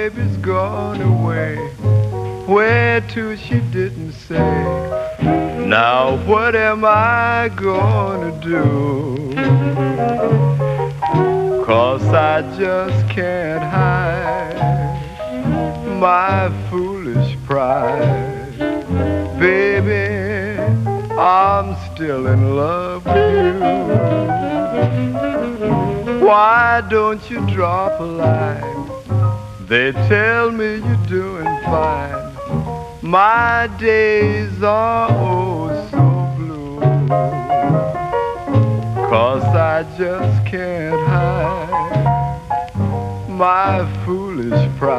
baby's gone away. Where to she didn't say. Now what am I gonna do? 'Cause I just can't hide my foolish pride. Baby, I'm still in love with you. Why don't you drop a line? They tell me you're doing fine. My days are oh so blue, 'cause I just can't hide my foolish pride.